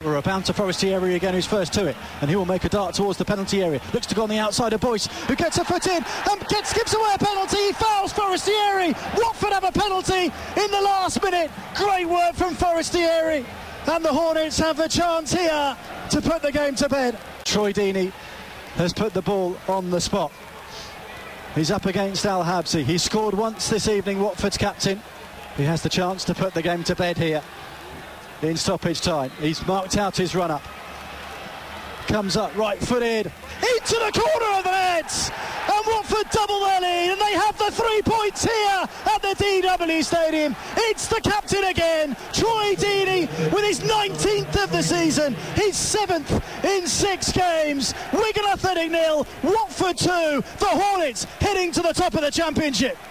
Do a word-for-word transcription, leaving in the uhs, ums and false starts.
We're about to Forestieri again, who's first to it, and he will make a dart towards the penalty area. Looks to go on the outside of Boyce, who gets a foot in and gets, gives away a penalty. He fouls Forestieri. Watford have a penalty in the last minute. Great work from Forestieri, and the Hornets have a chance here to put the game to bed. Troy Deeney has put the ball on the spot. He's up against Al Habsi. He's scored once this evening, Watford's captain. He has the chance to put the game to bed here in stoppage time. He's marked out his run-up. Comes up right-footed into the corner of the net, and Watford double their lead, and they have the three points here at the D W Stadium. It's the captain again, Troy Deeney, with his nineteenth of the season, his seventh in six games. Wigan Athletic nil, Watford two. The Hornets heading to the top of the Championship.